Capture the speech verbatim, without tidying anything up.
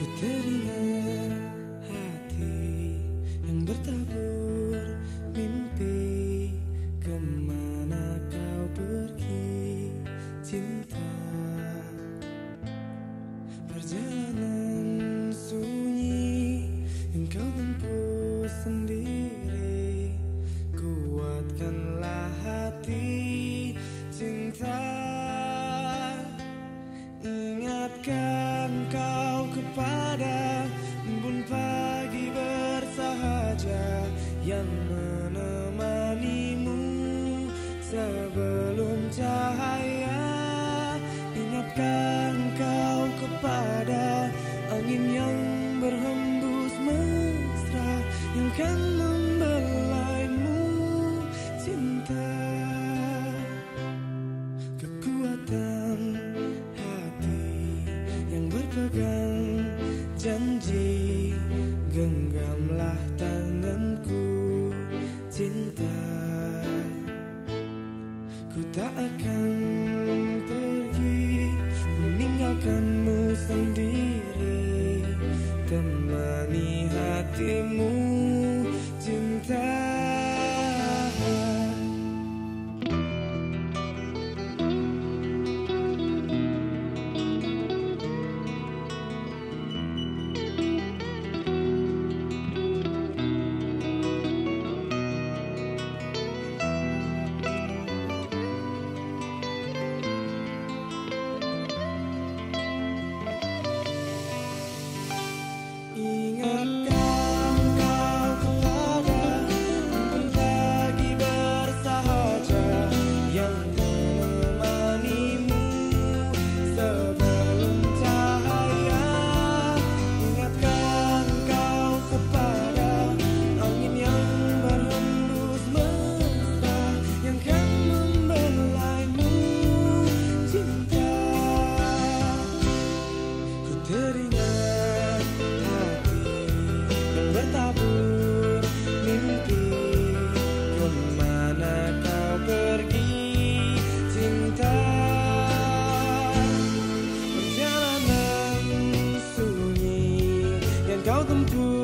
Ku teringat hati yang bertabur mimpi. Kemana kau pergi cinta? Perjalanan sunyi yang kau tempuh sendiri. Kuatkanlah hati cinta. Ingatkan kau kepada embun pagi bersahaja yang menemanimu sebelum cahaya. Ingatkan kau kepada angin yang berhembus mesra yang kan membelaimu cinta. Kekuatan hati yang berpegang janji, genggamlah tanganku cinta. Ku tak akan pergi meninggalkanmu sendiri. Temani hatimu cinta. Ingatkan kau kepada embun pagi bersahaja yang menemanimu sebelum cahaya. Ingatkan kau kepada angin yang berhembus mesra yang kan membelaimu cinta. Ku teringat bertabur mimpi. Kemana kau pergi cinta? Perjalanan sunyi yang kau tempuh